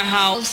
house.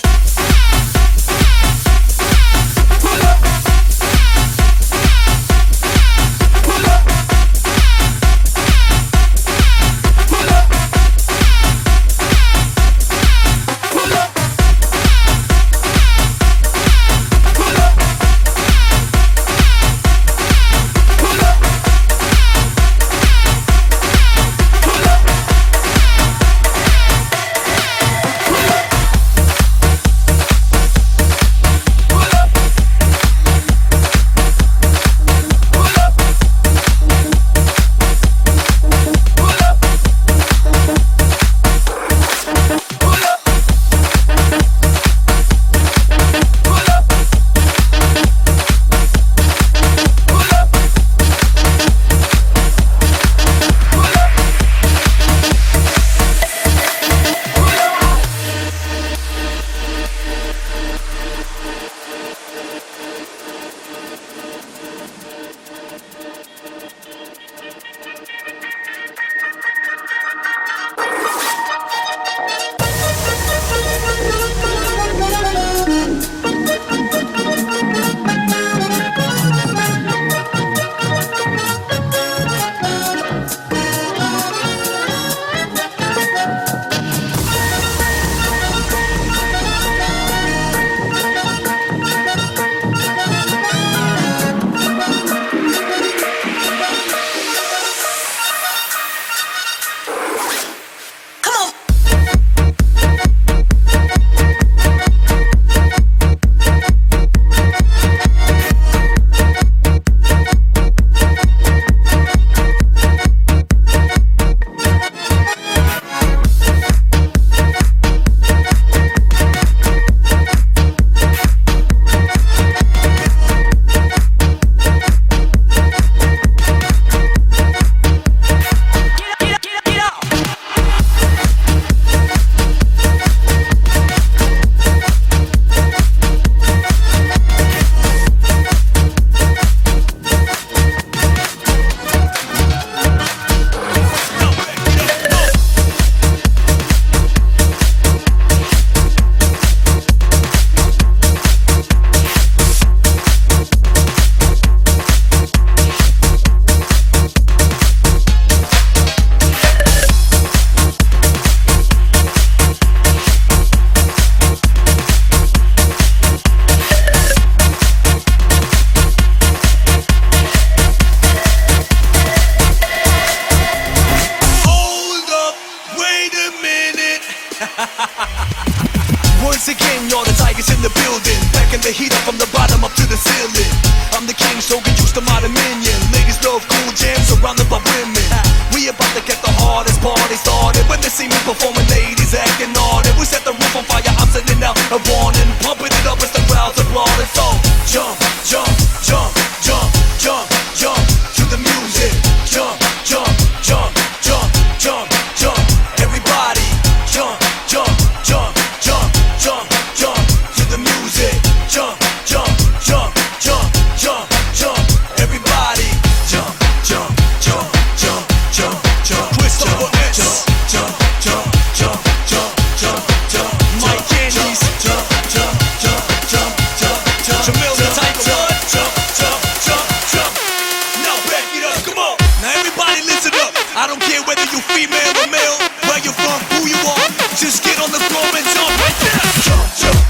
Once again, you're the tigers in the building, backing the heat up from the bottom up to the ceiling. I'm the king, so get used to my dominion. Ladies love cool jams surrounded by women. We about to get the hardest party started. When they see me performing, ladies acting naughty. We set the roof on fire, I'm sending out a warning, pumping it up as the crowds applauding. So jump, jump, jump, jump, jump, jump to the music. Jump, jump, jump, jump, jump, jump. Everybody jump, jump, jump, jump, jump, jump to the music. Jump, jump, jump, jump, jump, jump. Everybody jump, jump, jump, jump, jump, jump. Twist over S. Jump, jump, jump, jump, jump, jump. Mike Candies. Jump, jump, jump, jump, jump, jump. Jamil the Tiger One. Jump, jump, jump, jump. Now back it up, come on. Now everybody listen up. I don't care whether you female or male, where you from, who you are. Just get on the floor and jump right there. Jump, jump.